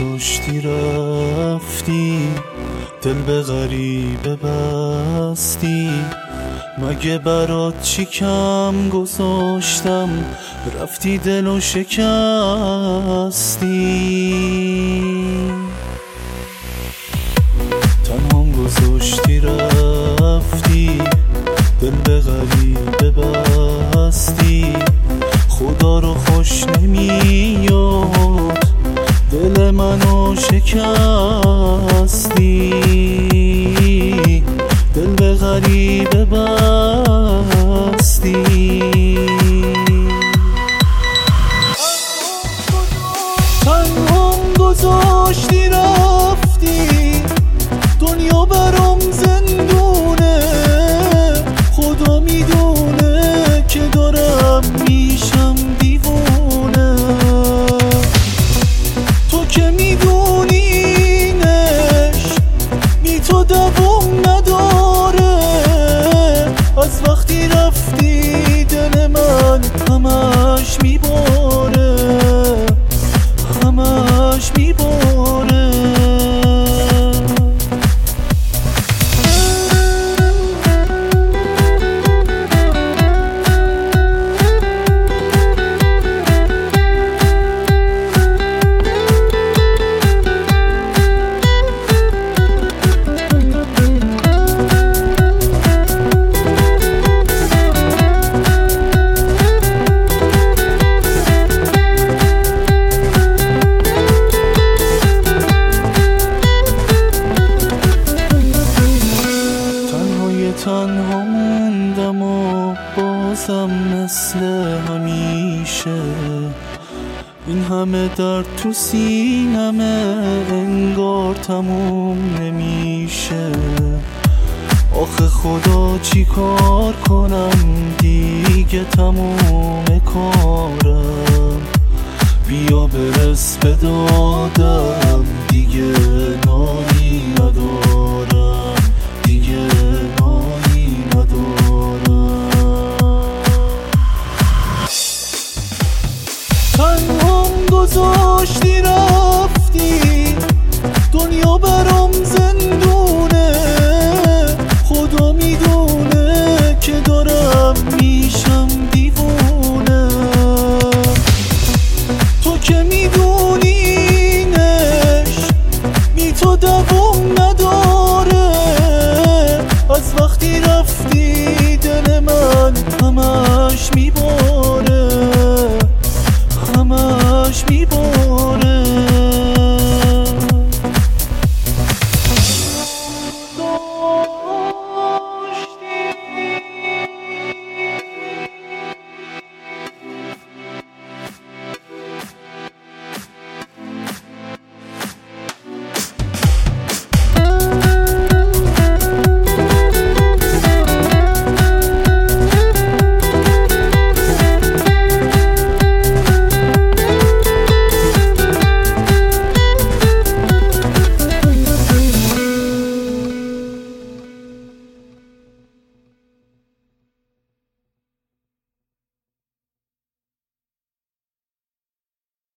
گذاشتی رفتی، دل به غریبه بستی. مگه برات چی کم گذاشتم رفتی دلو شکستی؟ تنهام گذاشتی رفتی، دل به غریبه بستی. خدا رو خوش نمیاد دل منو شکستی، دل به غریبه بستی. تنهام گذاشتی رفتی، دنیا برام زندونه. خدا میدونه که دارم میشم دیوونه. تو که میدونینش بی تو دوام نداره. از وقتی رفتی دل من همش میباره، همش میباره. تنها موندم و بازم مثل همیشه. این همه درد تو سینمه انگار تموم نمیشه. آخه خدا چی کار کنم دیگه تموم کارم. بیا برس به دادم دیگه نالی ندارم.